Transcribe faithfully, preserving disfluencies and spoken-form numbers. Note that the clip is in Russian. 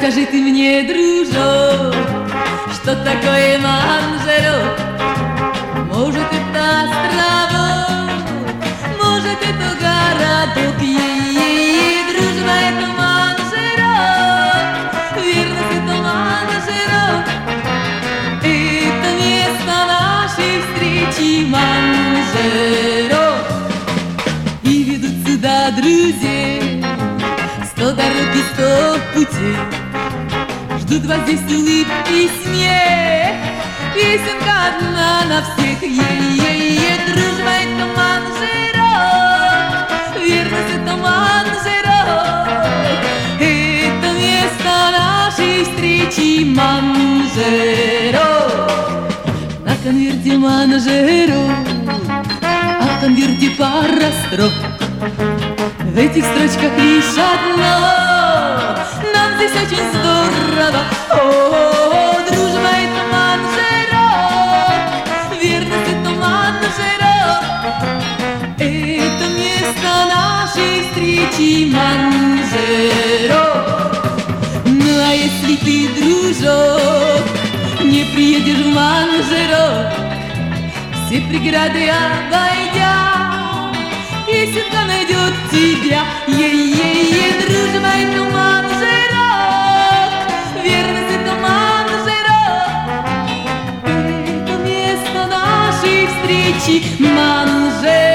Расскажи ты мне, дружок, что такое Манжерот? Может, это островок, может, это городок. Е-е-е, дружба, это Манжерот, верность, это Манжерот. Это место нашей встречи, Манжерот. И ведут сюда друзей сто дорог и сто путей. Ждут вас здесь улыбки и смех, песенка одна на всех. Е-е-е, дружба, это Манжерот, верность, это Манжерот. Это место нашей встречи, Манжерот. На конверте Манжерот, а в конверте пара строк. В этих строчках лишь одно: нам здесь очень здорово. О, дружба, это Манжерот, верность, это Манжерот. Это место нашей встречи, Манжерот. Ну а если ты, дружок, не приедешь в Манжерот, все преграды обойдя, песенка найдет тебя. Е-е-е, дружба, это Манжерот, верность, это Манжерот. Это место нашей встречи, Манжерот.